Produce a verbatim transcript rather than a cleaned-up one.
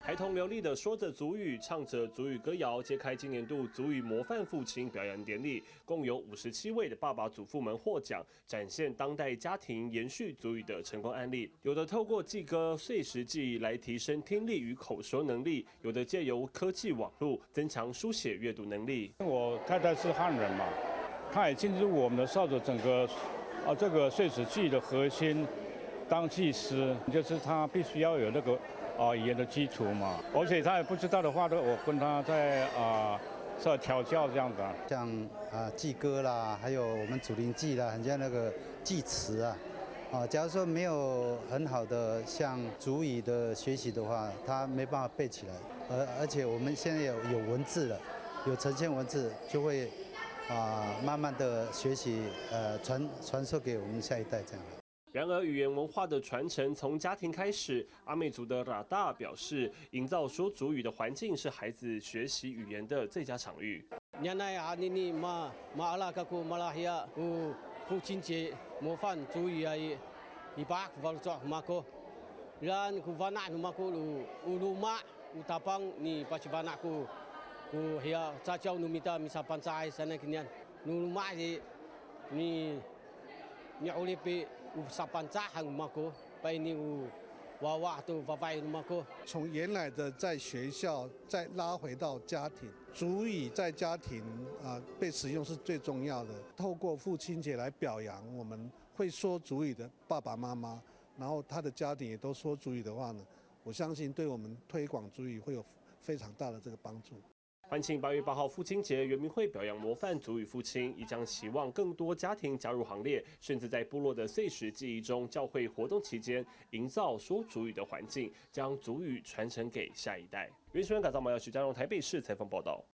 孩童流利地说着族语，唱着族语歌谣，揭开今年度族语模范父亲表扬典礼。共有五十七位的爸爸祖父们获奖，展现当代家庭延续族语的成功案例。有的透过记歌、碎石记来提升听力与口说能力，有的借由科技网络增强书写阅读能力。 我太太是汉人嘛，她也进入我们的少主整个啊这个碎石记的核心。 当技师就是他必须要有那个啊语言的基础嘛，而且他也不知道的话，都我跟他在啊在调教这样子。 像啊记歌啦，还有我们祖灵记啦，很像那个记词啊，啊，假如说没有很好的像族语的学习的话，他没办法背起来。而而且我们现在有有文字了，有呈现文字，就会啊慢慢的学习，呃传传授给我们下一代这样。 然而，语言文化的传承从家庭开始。阿美族的拉大表示，营造说族语的环境是孩子学习语言的最佳场域。 父亲节模范族语啊，一把古法做马哥，然古法那马哥鲁乌鲁马乌塔邦你巴西巴那古古还要扎教努米达米萨班扎sana kinian努马的你你奥利比。 从原来的在学校再拉回到家庭，族语在家庭啊被使用是最重要的。透过父亲节来表扬我们会说族语的爸爸妈妈，然后他的家庭也都说族语的话呢，我相信对我们推广族语会有非常大的这个帮助。 欢庆八月八号父亲节，原民会表扬模范族语父亲，亦将期望更多家庭加入行列，甚至在部落的碎石记忆中，教会活动期间营造说族语的环境，将族语传承给下一代。原新闻改造毛耀徐家荣台北市采访报道。